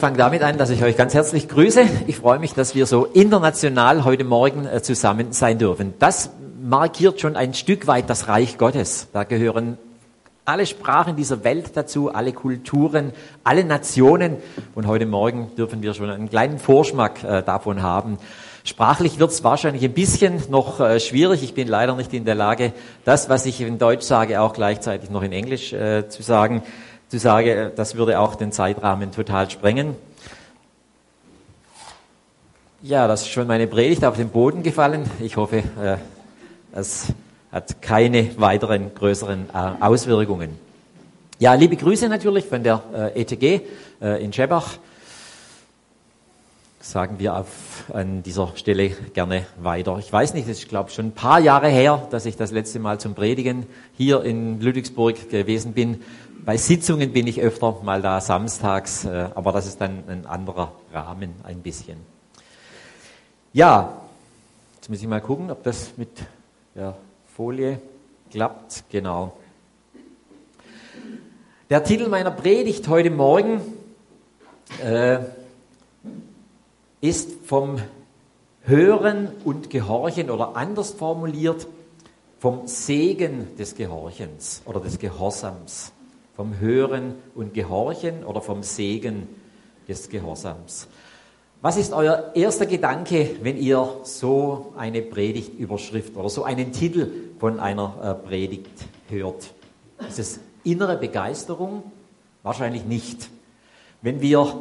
Ich fange damit an, dass ich euch ganz herzlich grüße. Ich freue mich, dass wir so international heute Morgen zusammen sein dürfen. Das markiert schon ein Stück weit das Reich Gottes. Da gehören alle Sprachen dieser Welt dazu, alle Kulturen, alle Nationen. Und heute Morgen dürfen wir schon einen kleinen Vorschmack davon haben. Sprachlich wird es wahrscheinlich ein bisschen noch schwierig. Ich bin leider nicht in der Lage, das, was ich in Deutsch sage, auch gleichzeitig noch in Englisch zu sagen. Das würde auch den Zeitrahmen total sprengen. Ja, das ist schon meine Predigt auf den Boden gefallen. Ich hoffe, es hat keine weiteren größeren Auswirkungen. Ja, liebe Grüße natürlich von der ETG in Schebach. Sagen wir an dieser Stelle gerne weiter. Ich weiß nicht, es ist, glaube ich, schon ein paar Jahre her, dass ich das letzte Mal zum Predigen hier in Ludwigsburg gewesen bin. Bei Sitzungen bin ich öfter mal da samstags, aber das ist dann ein anderer Rahmen ein bisschen. Ja, jetzt muss ich mal gucken, ob das mit der Folie klappt. Genau. Der Titel meiner Predigt heute Morgen ist vom Hören und Gehorchen oder anders formuliert vom Segen des Gehorchens oder des Gehorsams. Vom Hören und Gehorchen oder vom Segen des Gehorsams. Was ist euer erster Gedanke, wenn ihr so eine Predigtüberschrift oder so einen Titel von einer Predigt hört? Ist es innere Begeisterung? Wahrscheinlich nicht. Wenn wir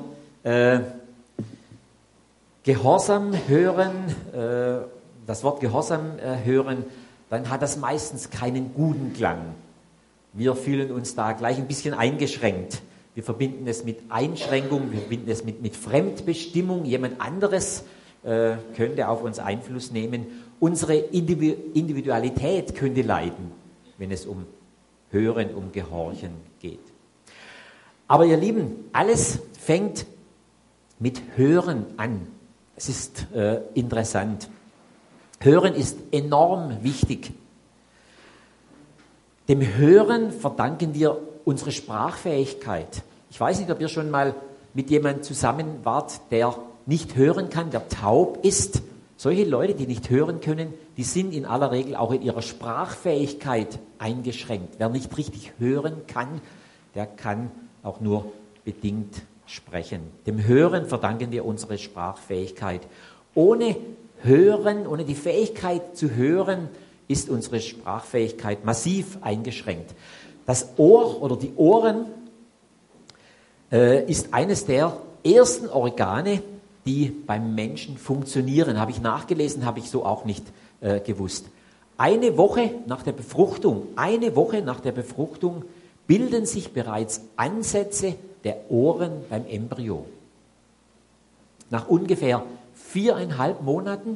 Gehorsam hören, das Wort Gehorsam hören, dann hat das meistens keinen guten Klang. Wir fühlen uns da gleich ein bisschen eingeschränkt. Wir verbinden es mit Einschränkung, wir verbinden es mit Fremdbestimmung. Jemand anderes könnte auf uns Einfluss nehmen. Unsere Individualität könnte leiden, wenn es um Hören, um Gehorchen geht. Aber ihr Lieben, alles fängt mit Hören an. Es ist interessant. Hören ist enorm wichtig. Dem Hören verdanken wir unsere Sprachfähigkeit. Ich weiß nicht, ob ihr schon mal mit jemandem zusammen wart, der nicht hören kann, der taub ist. Solche Leute, die nicht hören können, die sind in aller Regel auch in ihrer Sprachfähigkeit eingeschränkt. Wer nicht richtig hören kann, der kann auch nur bedingt sprechen. Dem Hören verdanken wir unsere Sprachfähigkeit. Ohne Hören, ohne die Fähigkeit zu hören, ist unsere Sprachfähigkeit massiv eingeschränkt. Das Ohr oder die Ohren ist eines der ersten Organe, die beim Menschen funktionieren. Habe ich nachgelesen, habe ich so auch nicht gewusst. Eine Woche nach der Befruchtung bilden sich bereits Ansätze der Ohren beim Embryo. Nach ungefähr 4,5 Monaten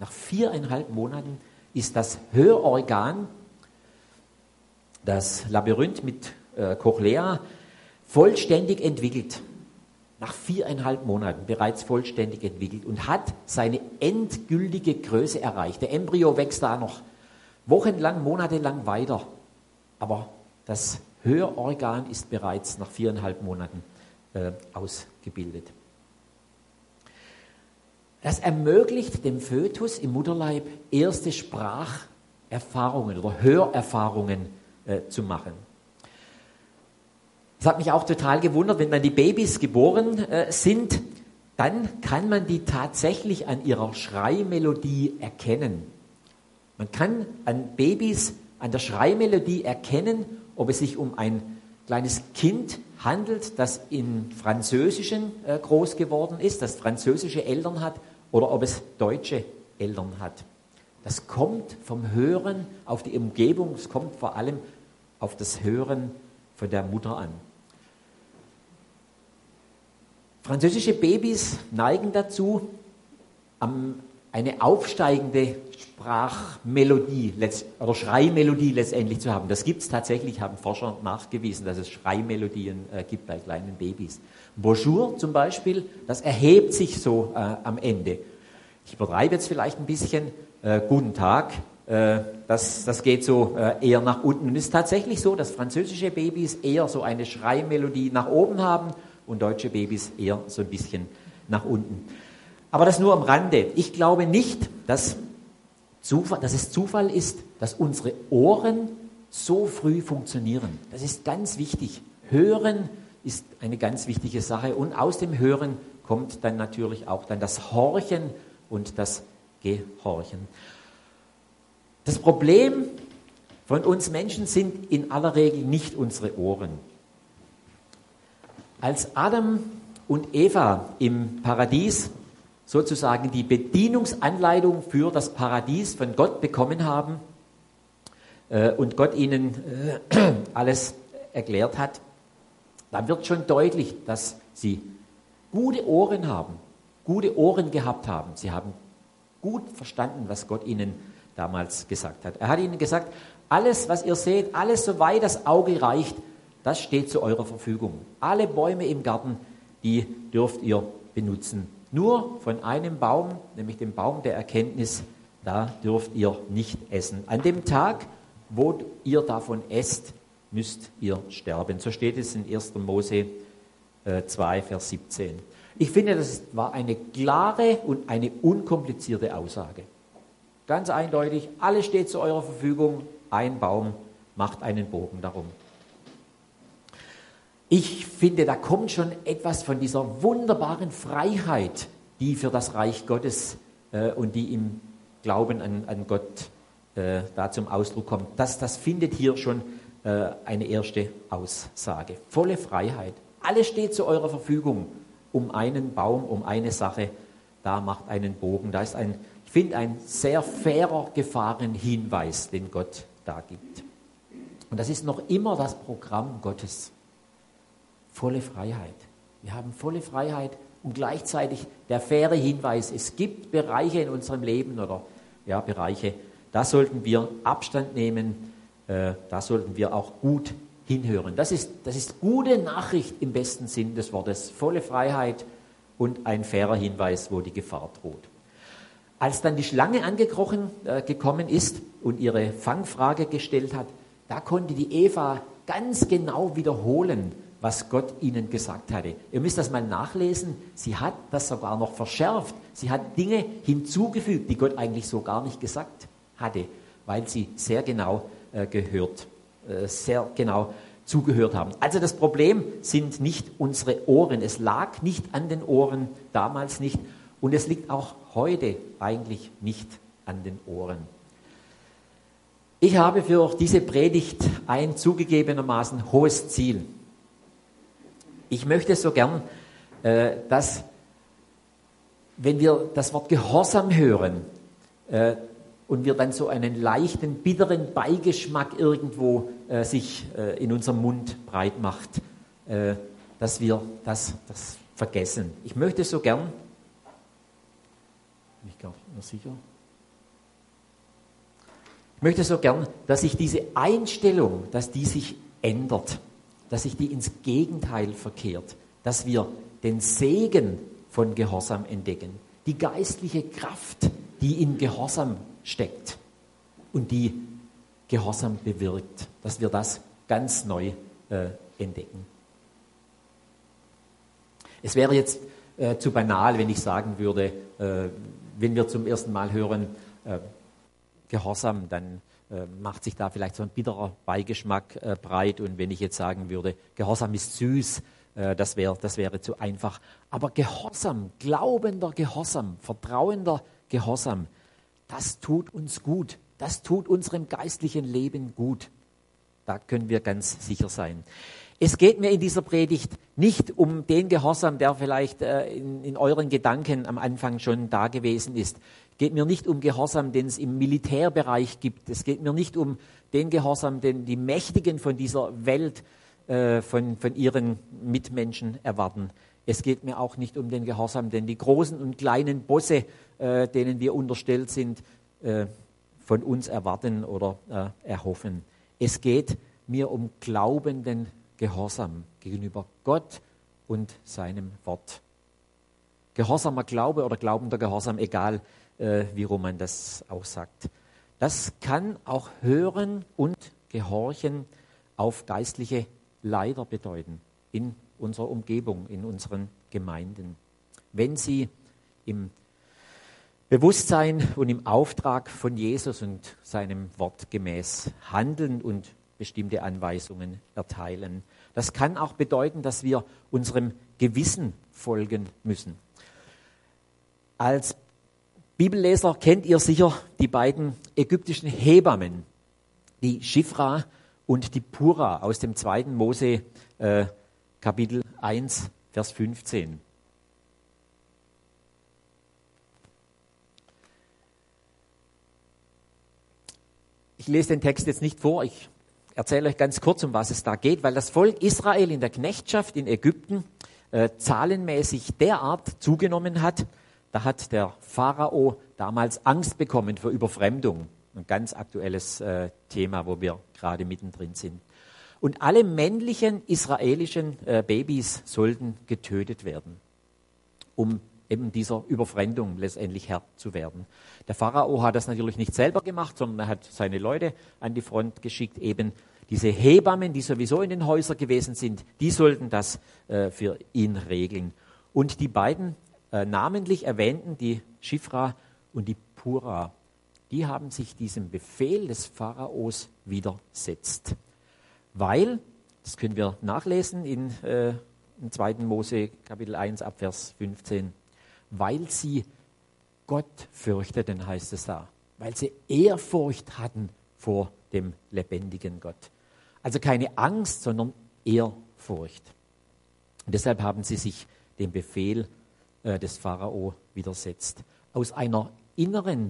ist das Hörorgan, das Labyrinth mit Cochlea, vollständig entwickelt. Nach 4,5 Monaten bereits vollständig entwickelt und hat seine endgültige Größe erreicht. Der Embryo wächst da noch wochenlang, monatelang weiter. Aber das Hörorgan ist bereits nach 4,5 Monaten ausgebildet. Das ermöglicht dem Fötus im Mutterleib erste Spracherfahrungen oder Hörerfahrungen zu machen. Das hat mich auch total gewundert, wenn dann die Babys geboren sind, dann kann man die tatsächlich an ihrer Schreimelodie erkennen. Man kann an Babys an der Schreimelodie erkennen, ob es sich um ein kleines Kind handelt, das im Französischen groß geworden ist, das französische Eltern hat, oder ob es deutsche Eltern hat. Das kommt vom Hören auf die Umgebung, es kommt vor allem auf das Hören von der Mutter an. Französische Babys neigen dazu, eine aufsteigende Sprachmelodie oder Schreimelodie letztendlich zu haben. Das gibt es tatsächlich, haben Forscher nachgewiesen, dass es Schreimelodien gibt bei kleinen Babys. Bonjour zum Beispiel, das erhebt sich so am Ende. Ich übertreibe jetzt vielleicht ein bisschen. Guten Tag, das geht so eher nach unten. Und es ist tatsächlich so, dass französische Babys eher so eine Schreimelodie nach oben haben und deutsche Babys eher so ein bisschen nach unten. Aber das nur am Rande. Ich glaube nicht, dass es Zufall ist, dass unsere Ohren so früh funktionieren. Das ist ganz wichtig. Hören ist eine ganz wichtige Sache und aus dem Hören kommt dann natürlich auch dann das Horchen und das Gehorchen. Das Problem von uns Menschen sind in aller Regel nicht unsere Ohren. Als Adam und Eva im Paradies sozusagen die Bedienungsanleitung für das Paradies von Gott bekommen haben und Gott ihnen alles erklärt hat, dann wird schon deutlich, dass sie gute Ohren haben, gute Ohren gehabt haben. Sie haben gut verstanden, was Gott ihnen damals gesagt hat. Er hat ihnen gesagt, alles, was ihr seht, alles, soweit das Auge reicht, das steht zu eurer Verfügung. Alle Bäume im Garten, die dürft ihr benutzen. Nur von einem Baum, nämlich dem Baum der Erkenntnis, da dürft ihr nicht essen. An dem Tag, wo ihr davon esst, müsst ihr sterben. So steht es in 1. Mose 2, Vers 17. Ich finde, das war eine klare und eine unkomplizierte Aussage. Ganz eindeutig, alles steht zu eurer Verfügung, ein Baum, macht einen Bogen darum. Ich finde, da kommt schon etwas von dieser wunderbaren Freiheit, die für das Reich Gottes und die im Glauben an Gott da zum Ausdruck kommt. Das findet hier schon eine erste Aussage. Volle Freiheit. Alles steht zu eurer Verfügung. Um einen Baum, um eine Sache, da macht einen Bogen. Da ist ich finde, ein sehr fairer Gefahrenhinweis, den Gott da gibt. Und das ist noch immer das Programm Gottes. Volle Freiheit. Wir haben volle Freiheit und gleichzeitig der faire Hinweis, es gibt Bereiche in unserem Leben oder Bereiche, da sollten wir Abstand nehmen, da sollten wir auch gut hinhören. Das ist gute Nachricht im besten Sinn des Wortes. Volle Freiheit und ein fairer Hinweis, wo die Gefahr droht. Als dann die Schlange gekommen ist und ihre Fangfrage gestellt hat, da konnte die Eva ganz genau wiederholen, was Gott ihnen gesagt hatte. Ihr müsst das mal nachlesen. Sie hat das sogar noch verschärft. Sie hat Dinge hinzugefügt, die Gott eigentlich so gar nicht gesagt hatte, weil sie sehr genau zugehört haben. Also das Problem sind nicht unsere Ohren. Es lag nicht an den Ohren, damals nicht. Und es liegt auch heute eigentlich nicht an den Ohren. Ich habe für diese Predigt ein zugegebenermaßen hohes Ziel. Ich möchte so gern, dass, wenn wir das Wort Gehorsam hören und wir dann so einen leichten, bitteren Beigeschmack irgendwo sich in unserem Mund breit macht, dass wir das vergessen. Ich möchte so gern, bin ich gar nicht mehr sicher, ich möchte so gern, dass sich diese Einstellung, dass die sich ändert, dass sich die ins Gegenteil verkehrt, dass wir den Segen von Gehorsam entdecken, die geistliche Kraft, die in Gehorsam steckt und die Gehorsam bewirkt, dass wir das ganz neu entdecken. Es wäre jetzt zu banal, wenn ich sagen würde, wenn wir zum ersten Mal hören, Gehorsam, dann macht sich da vielleicht so ein bitterer Beigeschmack breit. Und wenn ich jetzt sagen würde, Gehorsam ist süß, das wäre zu einfach. Aber Gehorsam, glaubender Gehorsam, vertrauender Gehorsam, das tut uns gut. Das tut unserem geistlichen Leben gut. Da können wir ganz sicher sein. Es geht mir in dieser Predigt nicht um den Gehorsam, der vielleicht in euren Gedanken am Anfang schon da gewesen ist. Es geht mir nicht um Gehorsam, den es im Militärbereich gibt. Es geht mir nicht um den Gehorsam, den die Mächtigen von dieser Welt von ihren Mitmenschen erwarten. Es geht mir auch nicht um den Gehorsam, den die großen und kleinen Bosse, denen wir unterstellt sind, von uns erwarten oder erhoffen. Es geht mir um glaubenden Gehorsam gegenüber Gott und seinem Wort. Gehorsamer Glaube oder glaubender Gehorsam, egal wie rum man das auch sagt. Das kann auch Hören und Gehorchen auf geistliche Leiter bedeuten, in unserer Umgebung, in unseren Gemeinden. Wenn sie im Bewusstsein und im Auftrag von Jesus und seinem Wort gemäß handeln und bestimmte Anweisungen erteilen. Das kann auch bedeuten, dass wir unserem Gewissen folgen müssen. Als Bibelleser kennt ihr sicher die beiden ägyptischen Hebammen, die Shifra und die Pura aus dem 2. Mose Kapitel 1, Vers 15. Ich lese den Text jetzt nicht vor, ich erzähle euch ganz kurz, um was es da geht, weil das Volk Israel in der Knechtschaft in Ägypten zahlenmäßig derart zugenommen hat, da hat der Pharao damals Angst bekommen vor Überfremdung. Ein ganz aktuelles Thema, wo wir gerade mittendrin sind. Und alle männlichen israelischen Babys sollten getötet werden, um eben dieser Überfremdung letztendlich Herr zu werden. Der Pharao hat das natürlich nicht selber gemacht, sondern er hat seine Leute an die Front geschickt, eben diese Hebammen, die sowieso in den Häusern gewesen sind, die sollten das für ihn regeln. Und die beiden namentlich erwähnten, die Shifra und die Pura, die haben sich diesem Befehl des Pharaos widersetzt. Weil, das können wir nachlesen im 2. Mose Kapitel 1 ab Vers 15, weil sie Gott fürchteten, heißt es da. Weil sie Ehrfurcht hatten vor dem lebendigen Gott. Also keine Angst, sondern Ehrfurcht. Und deshalb haben sie sich dem Befehl des Pharao widersetzt. Aus einer inneren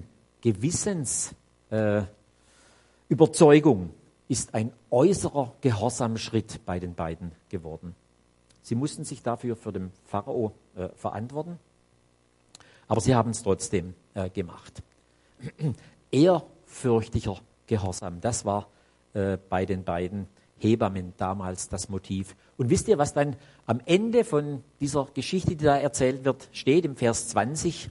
Gewissensüberzeugung ist ein äußerer Gehorsamschritt bei den beiden geworden. Sie mussten sich dafür für den Pharao verantworten, aber sie haben es trotzdem gemacht. Ehrfürchtiger Gehorsam, das war bei den beiden Hebammen damals das Motiv. Und wisst ihr, was dann am Ende von dieser Geschichte, die da erzählt wird, steht im Vers 20?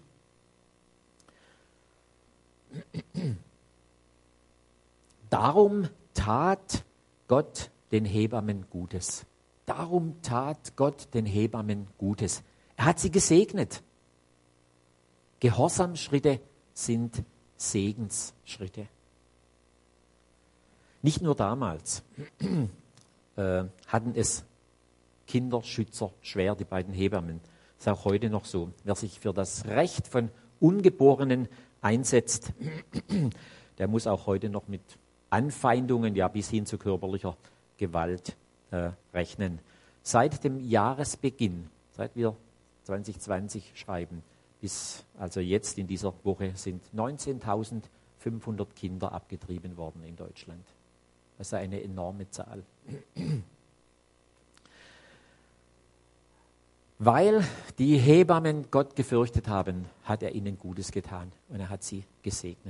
Darum tat Gott den Hebammen Gutes. Darum tat Gott den Hebammen Gutes. Er hat sie gesegnet. Gehorsamschritte sind Segensschritte. Nicht nur damals hatten es Kinderschützer schwer, die beiden Hebammen. Das ist auch heute noch so. Wer sich für das Recht von Ungeborenen einsetzt, der muss auch heute noch mit Anfeindungen, ja bis hin zu körperlicher Gewalt rechnen. Seit dem Jahresbeginn, seit wir 2020 schreiben, bis also jetzt in dieser Woche sind 19.500 Kinder abgetrieben worden in Deutschland. Das ist eine enorme Zahl. Weil die Hebammen Gott gefürchtet haben, hat er ihnen Gutes getan und er hat sie gesegnet.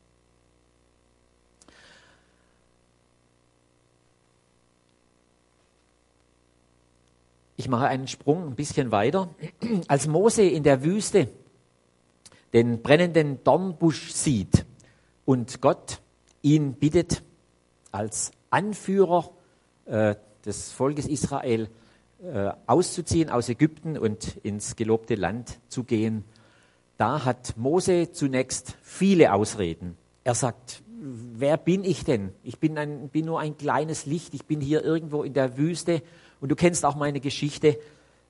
Ich mache einen Sprung ein bisschen weiter. Als Mose in der Wüste den brennenden Dornbusch sieht und Gott ihn bittet, als Anführer des Volkes Israel auszuziehen aus Ägypten und ins gelobte Land zu gehen, da hat Mose zunächst viele Ausreden. Er sagt, wer bin ich denn? Ich bin nur ein kleines Licht, ich bin hier irgendwo in der Wüste und du kennst auch meine Geschichte.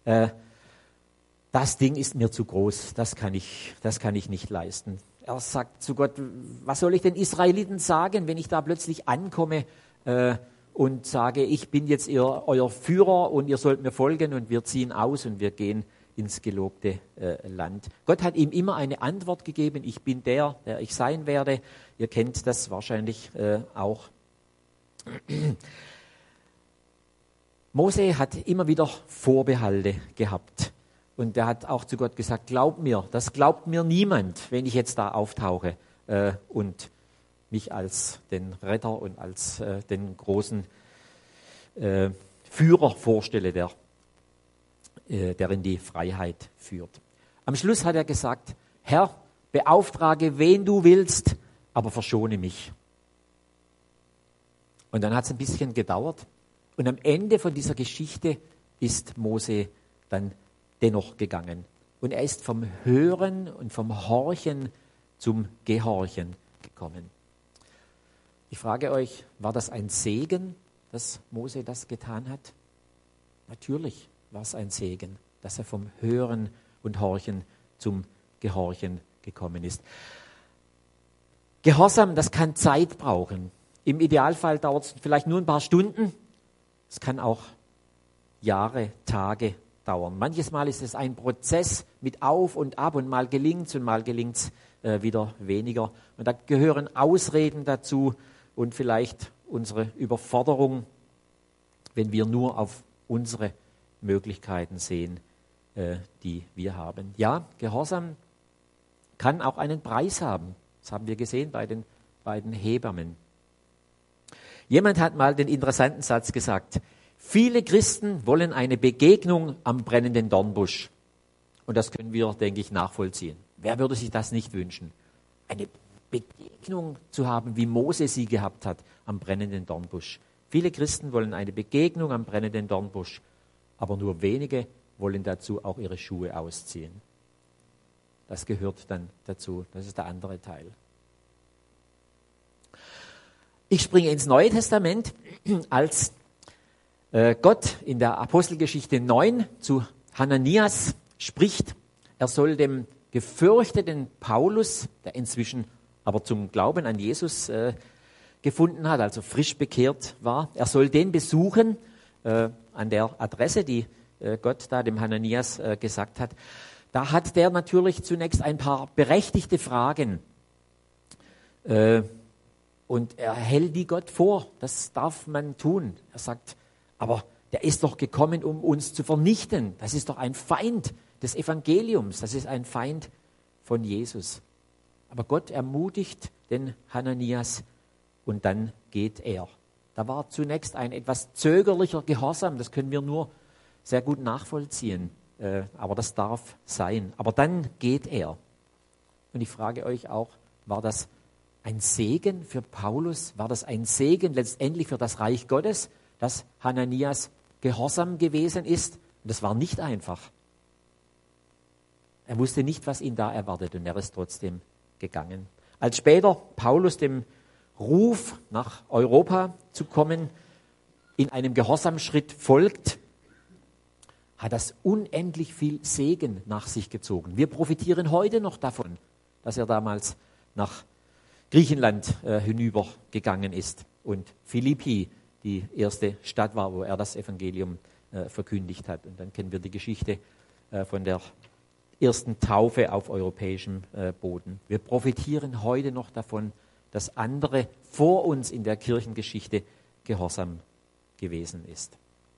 Das Ding ist mir zu groß, das kann ich nicht leisten. Er sagt zu Gott, was soll ich den Israeliten sagen, wenn ich da plötzlich ankomme und sage, ich bin jetzt euer Führer und ihr sollt mir folgen und wir ziehen aus und wir gehen ins gelobte Land. Gott hat ihm immer eine Antwort gegeben, ich bin der ich sein werde. Ihr kennt das wahrscheinlich auch. Mose hat immer wieder Vorbehalte gehabt. Und er hat auch zu Gott gesagt, glaub mir, das glaubt mir niemand, wenn ich jetzt da auftauche und mich als den Retter und als den großen Führer vorstelle, der in die Freiheit führt. Am Schluss hat er gesagt, Herr, beauftrage, wen du willst, aber verschone mich. Und dann hat es ein bisschen gedauert. Und am Ende von dieser Geschichte ist Mose dann dennoch gegangen. Und er ist vom Hören und vom Horchen zum Gehorchen gekommen. Ich frage euch, war das ein Segen, dass Mose das getan hat? Natürlich war es ein Segen, dass er vom Hören und Horchen zum Gehorchen gekommen ist. Gehorsam, das kann Zeit brauchen. Im Idealfall dauert es vielleicht nur ein paar Stunden. Es kann auch Jahre, Tage dauern. Manches Mal ist es ein Prozess mit Auf und Ab und mal gelingt es und mal gelingt es wieder weniger. Und da gehören Ausreden dazu und vielleicht unsere Überforderung, wenn wir nur auf unsere Möglichkeiten sehen, die wir haben. Ja, Gehorsam kann auch einen Preis haben. Das haben wir gesehen bei den beiden Hebammen. Jemand hat mal den interessanten Satz gesagt: Viele Christen wollen eine Begegnung am brennenden Dornbusch. Und das können wir, denke ich, nachvollziehen. Wer würde sich das nicht wünschen? Eine Begegnung zu haben, wie Mose sie gehabt hat am brennenden Dornbusch. Viele Christen wollen eine Begegnung am brennenden Dornbusch, aber nur wenige wollen dazu auch ihre Schuhe ausziehen. Das gehört dann dazu. Das ist der andere Teil. Ich springe ins Neue Testament, als Gott in der Apostelgeschichte 9 zu Hananias spricht. Er soll dem gefürchteten Paulus, der inzwischen aber zum Glauben an Jesus gefunden hat, also frisch bekehrt war, er soll den besuchen an der Adresse, die Gott da dem Hananias gesagt hat. Da hat der natürlich zunächst ein paar berechtigte Fragen. Und er hält die Gott vor. Das darf man tun. Er sagt, aber der ist doch gekommen, um uns zu vernichten. Das ist doch ein Feind des Evangeliums. Das ist ein Feind von Jesus. Aber Gott ermutigt den Hananias und dann geht er. Da war zunächst ein etwas zögerlicher Gehorsam. Das können wir nur sehr gut nachvollziehen. Aber das darf sein. Aber dann geht er. Und ich frage euch auch, war das ein Segen für Paulus? War das ein Segen letztendlich für das Reich Gottes, dass Hananias gehorsam gewesen ist? Und das war nicht einfach. Er wusste nicht, was ihn da erwartet, und er ist trotzdem gegangen. Als später Paulus dem Ruf, nach Europa zu kommen, in einem Gehorsamschritt folgt, hat das unendlich viel Segen nach sich gezogen. Wir profitieren heute noch davon, dass er damals nach Griechenland hinübergegangen ist und Philippi die erste Stadt war, wo er das Evangelium verkündigt hat. Und dann kennen wir die Geschichte von der ersten Taufe auf europäischem Boden. Wir profitieren heute noch davon, dass andere vor uns in der Kirchengeschichte gehorsam gewesen ist.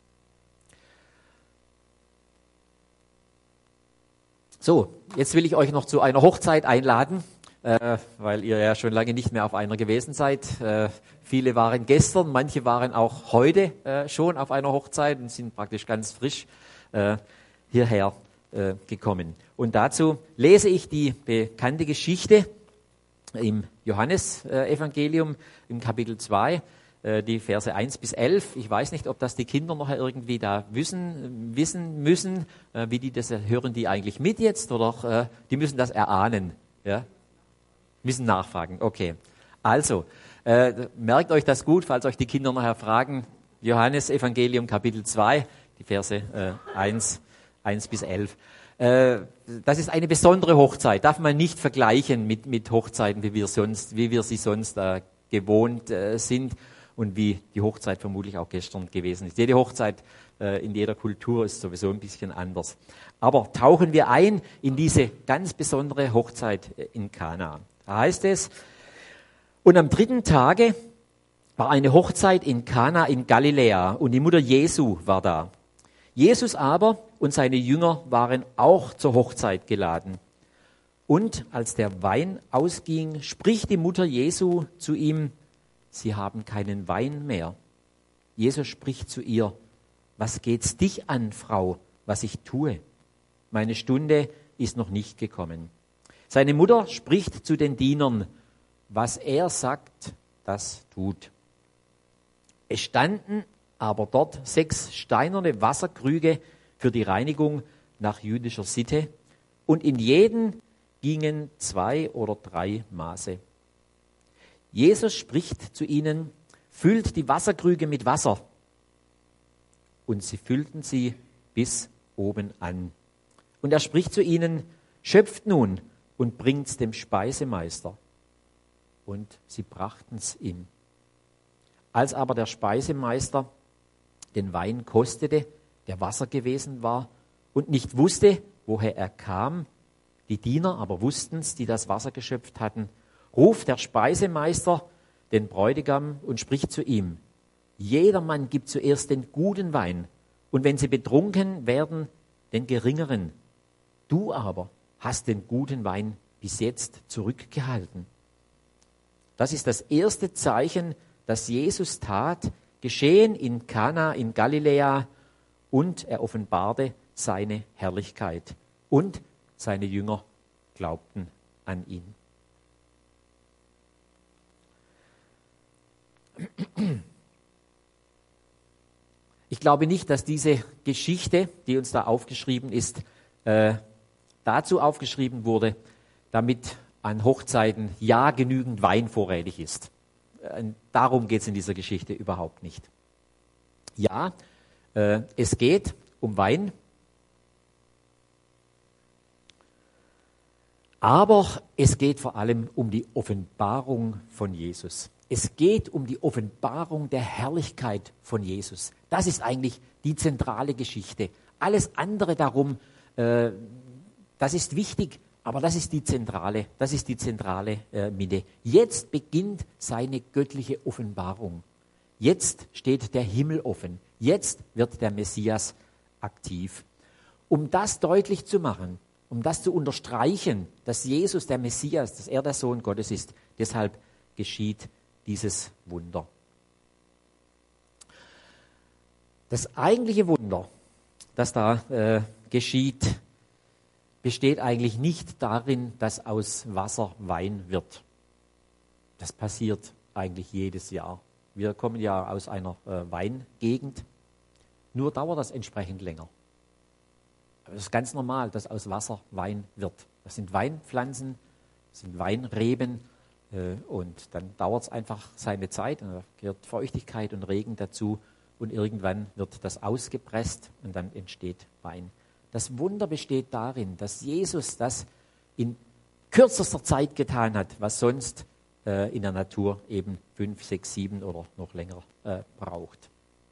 So, jetzt will ich euch noch zu einer Hochzeit einladen, weil ihr ja schon lange nicht mehr auf einer gewesen seid. Viele waren gestern, manche waren auch heute schon auf einer Hochzeit und sind praktisch ganz frisch hierher gekommen. Und dazu lese ich die bekannte Geschichte im Johannesevangelium im Kapitel 2, die Verse 1 bis 11. Ich weiß nicht, ob das die Kinder noch irgendwie da wissen müssen, wie die das hören, die eigentlich mit jetzt, oder die müssen das erahnen, ja? Müssen nachfragen, okay. Also, merkt euch das gut, falls euch die Kinder nachher fragen. Johannesevangelium Kapitel 2, die Verse 1 bis 11. Das ist eine besondere Hochzeit, darf man nicht vergleichen mit Hochzeiten, wie wir sie sonst gewohnt sind und wie die Hochzeit vermutlich auch gestern gewesen ist. Jede Hochzeit in jeder Kultur ist sowieso ein bisschen anders. Aber tauchen wir ein in diese ganz besondere Hochzeit in Kana. Da heißt es, und am 3. Tage war eine Hochzeit in Kana in Galiläa und die Mutter Jesu war da. Jesus aber und seine Jünger waren auch zur Hochzeit geladen. Und als der Wein ausging, spricht die Mutter Jesu zu ihm, sie haben keinen Wein mehr. Jesus spricht zu ihr, was geht's dich an, Frau, was ich tue? Meine Stunde ist noch nicht gekommen. Seine Mutter spricht zu den Dienern, was er sagt, das tut. Es standen aber dort 6 steinerne Wasserkrüge für die Reinigung nach jüdischer Sitte, und in jeden gingen 2 oder 3 Maße. Jesus spricht zu ihnen: Füllt die Wasserkrüge mit Wasser. Und sie füllten sie bis oben an. Und er spricht zu ihnen: Schöpft nun und bringt's dem Speisemeister. Und sie brachten's ihm. Als aber der Speisemeister den Wein kostete, der Wasser gewesen war, und nicht wusste, woher er kam, die Diener aber wussten's, die das Wasser geschöpft hatten, ruft der Speisemeister den Bräutigam und spricht zu ihm: Jedermann gibt zuerst den guten Wein, und wenn sie betrunken werden, den geringeren. Du aber hast den guten Wein bis jetzt zurückgehalten. Das ist das erste Zeichen, das Jesus tat, geschehen in Kana in Galiläa, und er offenbarte seine Herrlichkeit. Und seine Jünger glaubten an ihn. Ich glaube nicht, dass diese Geschichte, die uns da aufgeschrieben ist, dazu aufgeschrieben wurde, damit an Hochzeiten ja genügend Wein vorrätig ist. Darum geht es in dieser Geschichte überhaupt nicht. Ja, es geht um Wein, aber es geht vor allem um die Offenbarung von Jesus. Es geht um die Offenbarung der Herrlichkeit von Jesus. Das ist eigentlich die zentrale Geschichte. Alles andere darum, das ist wichtig, aber das ist die zentrale Mitte. Jetzt beginnt seine göttliche Offenbarung. Jetzt steht der Himmel offen. Jetzt wird der Messias aktiv. Um das deutlich zu machen, um das zu unterstreichen, dass Jesus der Messias, dass er der Sohn Gottes ist, deshalb geschieht dieses Wunder. Das eigentliche Wunder, das da geschieht, besteht eigentlich nicht darin, dass aus Wasser Wein wird. Das passiert eigentlich jedes Jahr. Wir kommen ja aus einer Weingegend, nur dauert das entsprechend länger. Aber es ist ganz normal, dass aus Wasser Wein wird. Das sind Weinpflanzen, das sind Weinreben, und dann dauert es einfach seine Zeit, und da gehört Feuchtigkeit und Regen dazu, und irgendwann wird das ausgepresst und dann entsteht Wein. Das Wunder besteht darin, dass Jesus das in kürzester Zeit getan hat, was sonst in der Natur eben 5, 6, 7 oder noch länger braucht.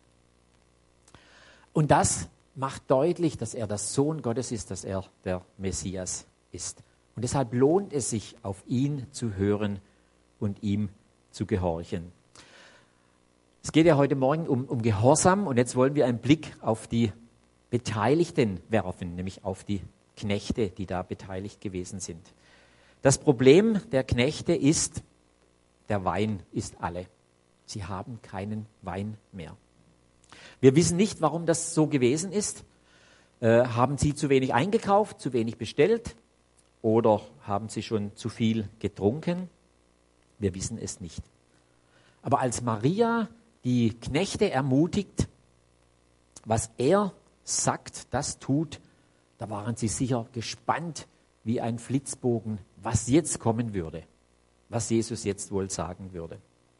Und das macht deutlich, dass er der Sohn Gottes ist, dass er der Messias ist. Und deshalb lohnt es sich, auf ihn zu hören und ihm zu gehorchen. Es geht ja heute Morgen um Gehorsam, und jetzt wollen wir einen Blick auf die Beteiligten werfen, nämlich auf die Knechte, die da beteiligt gewesen sind. Das Problem der Knechte ist, der Wein ist alle. Sie haben keinen Wein mehr. Wir wissen nicht, warum das so gewesen ist. Haben sie zu wenig eingekauft, zu wenig bestellt, oder haben sie schon zu viel getrunken? Wir wissen es nicht. Aber als Maria die Knechte ermutigt, was er sagt, das tut, da waren sie sicher gespannt wie ein Flitzbogen, was jetzt kommen würde, was Jesus jetzt wohl sagen würde,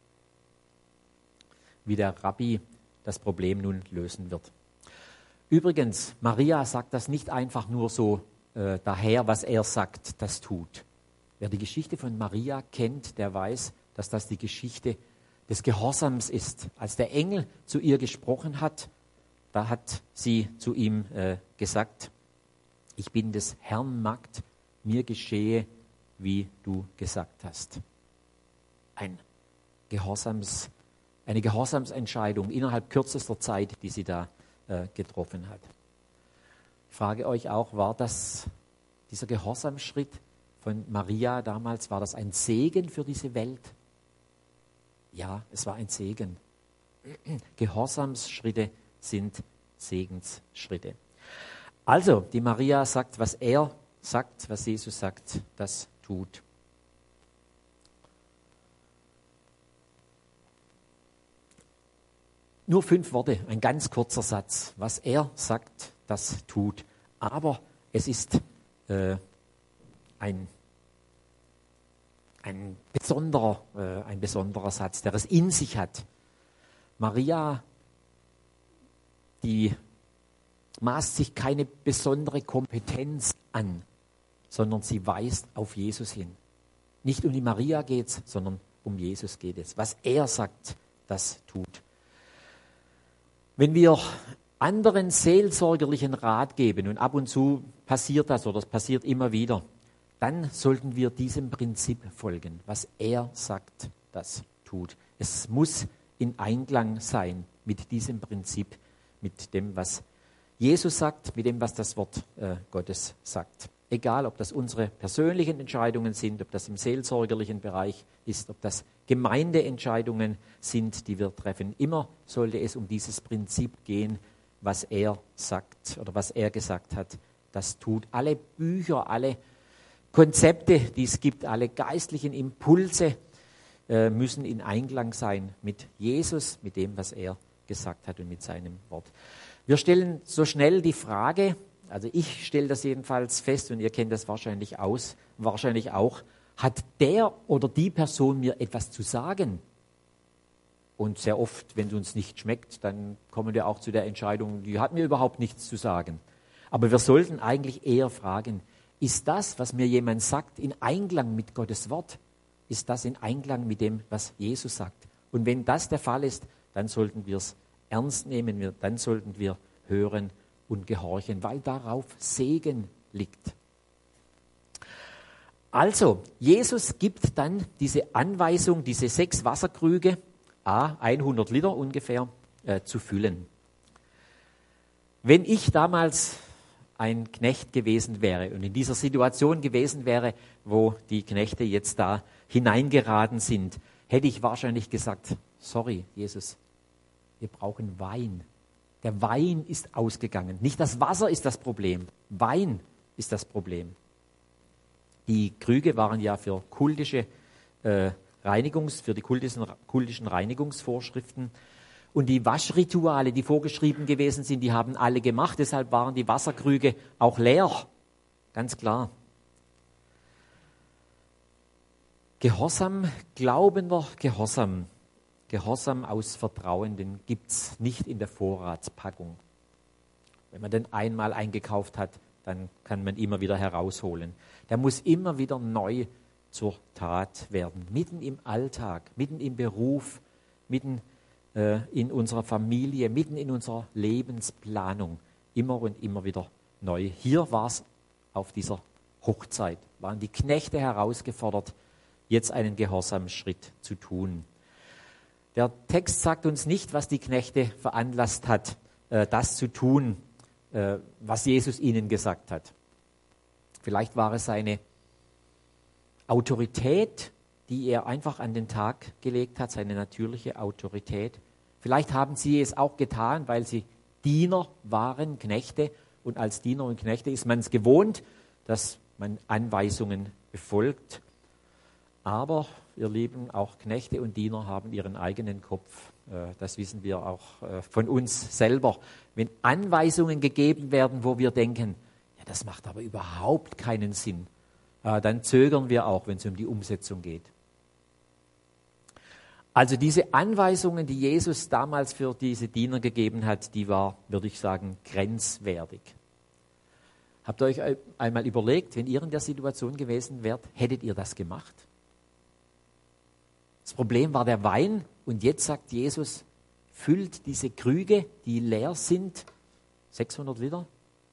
wie der Rabbi das Problem nun lösen wird. Übrigens, Maria sagt das nicht einfach nur so daher, was er sagt, das tut. Wer die Geschichte von Maria kennt, der weiß, dass das die Geschichte des Gehorsams ist. Als der Engel zu ihr gesprochen hat, da hat sie zu ihm gesagt: Ich bin des Herrn Magd, mir geschehe, wie du gesagt hast. Eine Gehorsamsentscheidung innerhalb kürzester Zeit, die sie da getroffen hat. Ich frage euch auch, war das dieser Gehorsamsschritt von Maria damals, war das ein Segen für diese Welt? Ja, es war ein Segen. Gehorsamsschritte sind Segensschritte. Also, die Maria sagt, was er sagt, was Jesus sagt, das tut. Nur 5 Worte, ein ganz kurzer Satz. Was er sagt, das tut. Aber es ist ein besonderer Satz, der es in sich hat. Maria, die maßt sich keine besondere Kompetenz an, sondern sie weist auf Jesus hin. Nicht um die Maria geht es, sondern um Jesus geht es. Was er sagt, das tut. Wenn wir anderen seelsorgerlichen Rat geben, und ab und zu passiert das oder es passiert immer wieder, dann sollten wir diesem Prinzip folgen. Was er sagt, das tut. Es muss in Einklang sein mit diesem Prinzip, mit dem, was Jesus sagt, mit dem, was das Wort Gottes sagt. Egal, ob das unsere persönlichen Entscheidungen sind, ob das im seelsorgerlichen Bereich ist, ob das Gemeindeentscheidungen sind, die wir treffen. Immer sollte es um dieses Prinzip gehen, was er sagt oder was er gesagt hat, das tut. Alle Bücher, alle Konzepte, die es gibt, alle geistlichen Impulse müssen in Einklang sein mit Jesus, mit dem, was er gesagt hat und mit seinem Wort. Wir stellen so schnell die Frage, also ich stelle das jedenfalls fest und ihr kennt das wahrscheinlich auch, hat der oder die Person mir etwas zu sagen? Und sehr oft, wenn es uns nicht schmeckt, dann kommen wir auch zu der Entscheidung, die hat mir überhaupt nichts zu sagen. Aber wir sollten eigentlich eher fragen, ist das, was mir jemand sagt, in Einklang mit Gottes Wort? Ist das in Einklang mit dem, was Jesus sagt? Und wenn das der Fall ist, dann sollten wir es ernst nehmen, dann sollten wir hören und gehorchen, weil darauf Segen liegt. Also, Jesus gibt dann diese Anweisung, diese 6 Wasserkrüge, 100 Liter ungefähr, zu füllen. Wenn ich damals ein Knecht gewesen wäre und in dieser Situation gewesen wäre, wo die Knechte jetzt da hineingeraten sind, hätte ich wahrscheinlich gesagt, sorry, Jesus, wir brauchen Wein. Der Wein ist ausgegangen. Nicht das Wasser ist das Problem. Wein ist das Problem. Die Krüge waren ja für kultische für die kultischen Reinigungsvorschriften. Und die Waschrituale, die vorgeschrieben gewesen sind, die haben alle gemacht. Deshalb waren die Wasserkrüge auch leer. Ganz klar. Gehorsam, glaubender Gehorsam. Gehorsam aus Vertrauen, den gibt es nicht in der Vorratspackung. Wenn man den einmal eingekauft hat, dann kann man immer wieder herausholen. Der muss immer wieder neu zur Tat werden. Mitten im Alltag, mitten im Beruf, mitten in unserer Familie, mitten in unserer Lebensplanung. Immer und immer wieder neu. Hier war es auf dieser Hochzeit, waren die Knechte herausgefordert, jetzt einen Gehorsamsschritt zu tun. Der Text sagt uns nicht, was die Knechte veranlasst hat, das zu tun, was Jesus ihnen gesagt hat. Vielleicht war es seine Autorität, die er einfach an den Tag gelegt hat, seine natürliche Autorität. Vielleicht haben sie es auch getan, weil sie Diener waren, Knechte. Und als Diener und Knechte ist man es gewohnt, dass man Anweisungen befolgt. Aber, ihr Lieben, auch Knechte und Diener haben ihren eigenen Kopf. Das wissen wir auch von uns selber. Wenn Anweisungen gegeben werden, wo wir denken, ja, das macht aber überhaupt keinen Sinn, dann zögern wir auch, wenn es um die Umsetzung geht. Also diese Anweisungen, die Jesus damals für diese Diener gegeben hat, die war, würde ich sagen, grenzwertig. Habt ihr euch einmal überlegt, wenn ihr in der Situation gewesen wärt, hättet ihr das gemacht? Das Problem war der Wein und jetzt sagt Jesus, füllt diese Krüge, die leer sind, 600 Liter.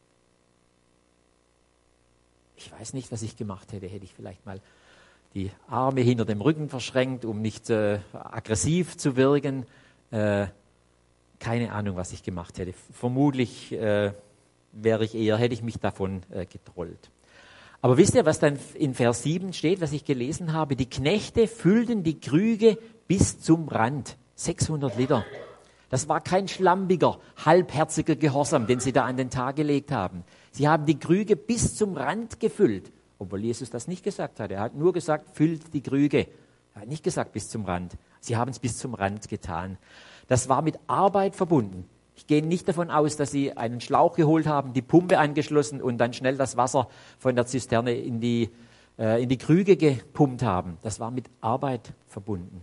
Ich weiß nicht, was ich gemacht hätte. Hätte ich vielleicht mal die Arme hinter dem Rücken verschränkt, um nicht aggressiv zu wirken. Keine Ahnung, was ich gemacht hätte. Vermutlich hätte ich mich davon getrollt. Aber wisst ihr, was dann in Vers 7 steht, was ich gelesen habe? Die Knechte füllten die Krüge bis zum Rand. 600 Liter. Das war kein schlampiger, halbherziger Gehorsam, den sie da an den Tag gelegt haben. Sie haben die Krüge bis zum Rand gefüllt, obwohl Jesus das nicht gesagt hat. Er hat nur gesagt, füllt die Krüge. Er hat nicht gesagt bis zum Rand. Sie haben es bis zum Rand getan. Das war mit Arbeit verbunden. Ich gehe nicht davon aus, dass sie einen Schlauch geholt haben, die Pumpe angeschlossen und dann schnell das Wasser von der Zisterne in die Krüge gepumpt haben. Das war mit Arbeit verbunden.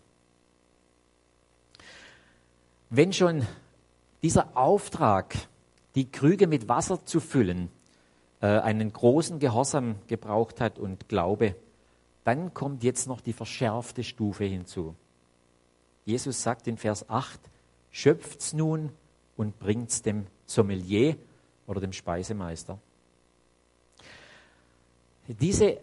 Wenn schon dieser Auftrag, die Krüge mit Wasser zu füllen, einen großen Gehorsam gebraucht hat und Glaube, dann kommt jetzt noch die verschärfte Stufe hinzu. Jesus sagt in Vers 8, schöpft's nun und bringt's dem Sommelier oder dem Speisemeister. Diese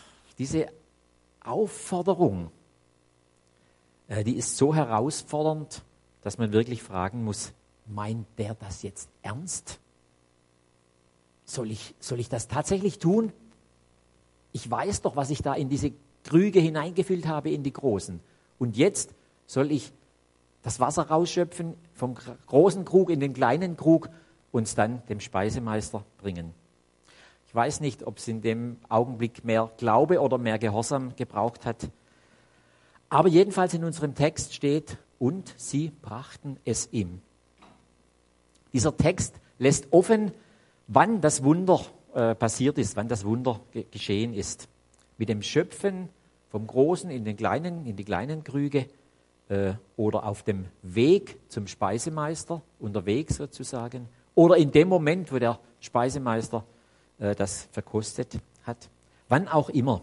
Aufforderung, die ist so herausfordernd, dass man wirklich fragen muss, meint der das jetzt ernst? Soll ich das tatsächlich tun? Ich weiß doch, was ich da in diese Krüge hineingefüllt habe, in die großen. Und jetzt soll ich das Wasser rausschöpfen vom großen Krug in den kleinen Krug und es dann dem Speisemeister bringen. Ich weiß nicht, ob es in dem Augenblick mehr Glaube oder mehr Gehorsam gebraucht hat. Aber jedenfalls in unserem Text steht, und sie brachten es ihm. Dieser Text lässt offen, wann das Wunder passiert ist, wann das Wunder geschehen ist. Mit dem Schöpfen vom Großen in die kleinen Krüge oder auf dem Weg zum Speisemeister, unterwegs sozusagen, oder in dem Moment, wo der Speisemeister das verkostet hat. Wann auch immer.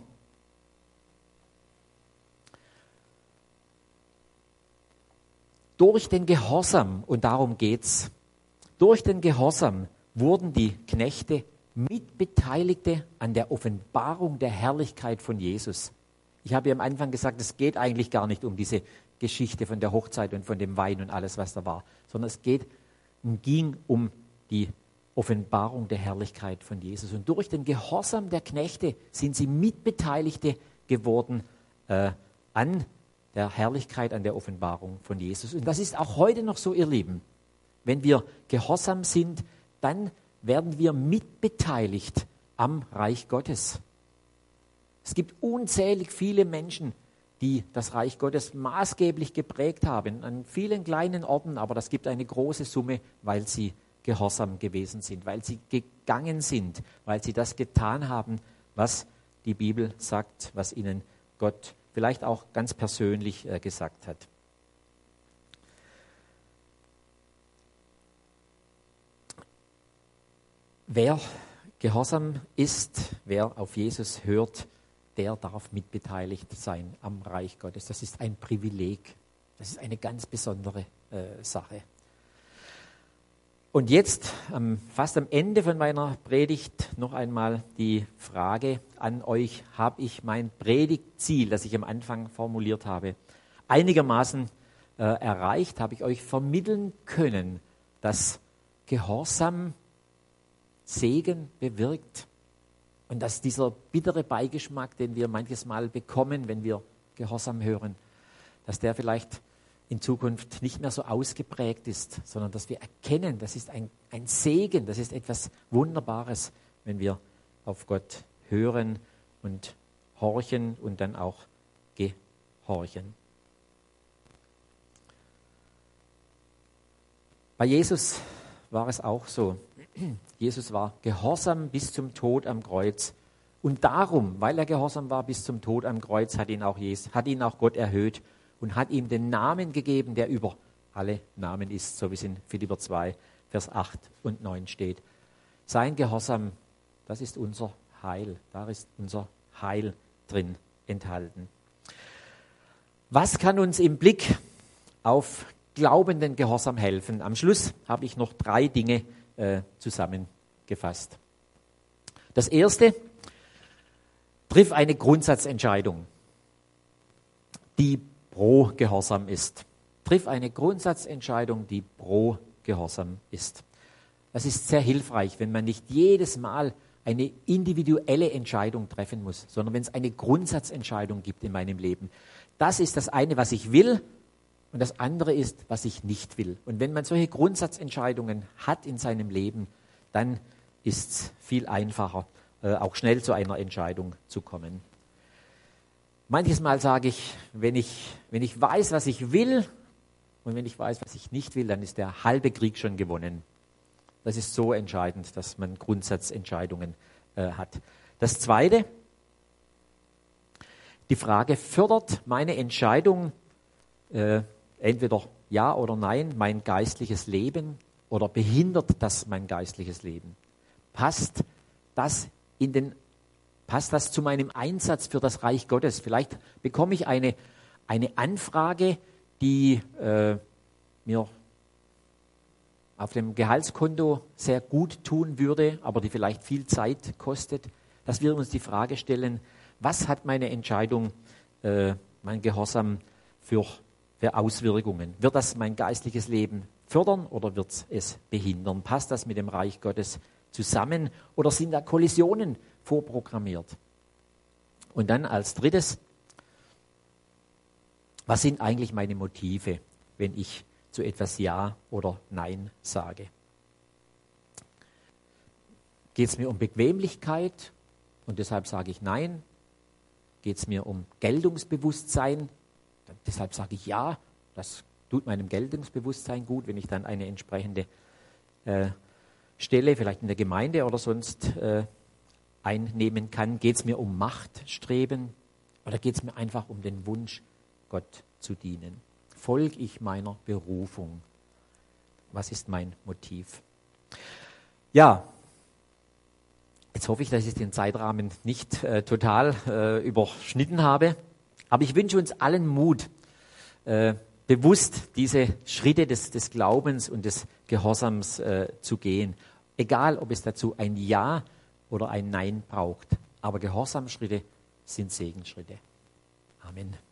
Durch den Gehorsam, und darum geht's, durch den Gehorsam wurden die Knechte Mitbeteiligte an der Offenbarung der Herrlichkeit von Jesus. Ich habe ja am Anfang gesagt, es geht eigentlich gar nicht um diese Geschichte von der Hochzeit und von dem Wein und alles, was da war, sondern es ging um die Offenbarung der Herrlichkeit von Jesus. Und durch den Gehorsam der Knechte sind sie Mitbeteiligte geworden an der Herrlichkeit, an der Offenbarung von Jesus. Und das ist auch heute noch so, ihr Lieben. Wenn wir gehorsam sind, dann werden wir mitbeteiligt am Reich Gottes. Es gibt unzählig viele Menschen, die das Reich Gottes maßgeblich geprägt haben, an vielen kleinen Orten, aber das gibt eine große Summe, weil sie gehorsam gewesen sind, weil sie gegangen sind, weil sie das getan haben, was die Bibel sagt, was ihnen Gott vielleicht auch ganz persönlich gesagt hat. Wer gehorsam ist, wer auf Jesus hört, der darf mitbeteiligt sein am Reich Gottes. Das ist ein Privileg. Das ist eine ganz besondere Sache. Und jetzt, fast am Ende von meiner Predigt, noch einmal die Frage an euch: Habe ich mein Predigtziel, das ich am Anfang formuliert habe, einigermaßen erreicht? Habe ich euch vermitteln können, dass Gehorsam Segen bewirkt und dass dieser bittere Beigeschmack, den wir manches Mal bekommen, wenn wir Gehorsam hören, dass der vielleicht in Zukunft nicht mehr so ausgeprägt ist, sondern dass wir erkennen, das ist ein Segen, das ist etwas Wunderbares, wenn wir auf Gott hören und horchen und dann auch gehorchen. Bei Jesus war es auch so. Jesus war gehorsam bis zum Tod am Kreuz. Und darum, weil er gehorsam war bis zum Tod am Kreuz, hat ihn auch Gott erhöht und hat ihm den Namen gegeben, der über alle Namen ist, so wie es in Philipper 2, Vers 8 und 9 steht. Sein Gehorsam, das ist unser Heil. Da ist unser Heil drin enthalten. Was kann uns im Blick auf glaubenden Gehorsam helfen? Am Schluss habe ich noch 3 Dinge zusammengefasst. Das erste: Triff eine Grundsatzentscheidung, die pro Gehorsam ist. Triff eine Grundsatzentscheidung, die pro Gehorsam ist. Das ist sehr hilfreich, wenn man nicht jedes Mal eine individuelle Entscheidung treffen muss, sondern wenn es eine Grundsatzentscheidung gibt in meinem Leben. Das ist das eine, was ich will, und das andere ist, was ich nicht will. Und wenn man solche Grundsatzentscheidungen hat in seinem Leben, dann ist es viel einfacher, auch schnell zu einer Entscheidung zu kommen. Manches Mal sage ich, wenn ich weiß, was ich will, Und wenn ich weiß, was ich nicht will, dann ist der halbe Krieg schon gewonnen. Das ist so entscheidend, dass man Grundsatzentscheidungen hat. Das Zweite, die Frage, fördert meine Entscheidung entweder ja oder nein mein geistliches Leben oder behindert das mein geistliches Leben? Passt das zu meinem Einsatz für das Reich Gottes? Vielleicht bekomme ich eine Anfrage, die mir auf dem Gehaltskonto sehr gut tun würde, aber die vielleicht viel Zeit kostet, dass wir uns die Frage stellen, was hat meine Entscheidung, mein Gehorsam für Auswirkungen? Wird das mein geistliches Leben fördern oder wird es behindern? Passt das mit dem Reich Gottes zusammen oder sind da Kollisionen vorprogrammiert? Und dann als drittes, was sind eigentlich meine Motive, wenn ich zu etwas Ja oder Nein sage? Geht es mir um Bequemlichkeit und deshalb sage ich Nein? Geht es mir um Geltungsbewusstsein? Deshalb sage ich Ja. Das tut meinem Geltungsbewusstsein gut, wenn ich dann eine entsprechende Stelle, vielleicht in der Gemeinde oder sonst einnehmen kann. Geht es mir um Machtstreben oder geht es mir einfach um den Wunsch, Gott zu dienen? Folge ich meiner Berufung? Was ist mein Motiv? Ja, jetzt hoffe ich, dass ich den Zeitrahmen nicht total überschnitten habe. Aber ich wünsche uns allen Mut, bewusst diese Schritte des Glaubens und des Gehorsams zu gehen. Egal, ob es dazu ein Ja oder ein Nein braucht. Aber Gehorsamschritte sind Segensschritte. Amen.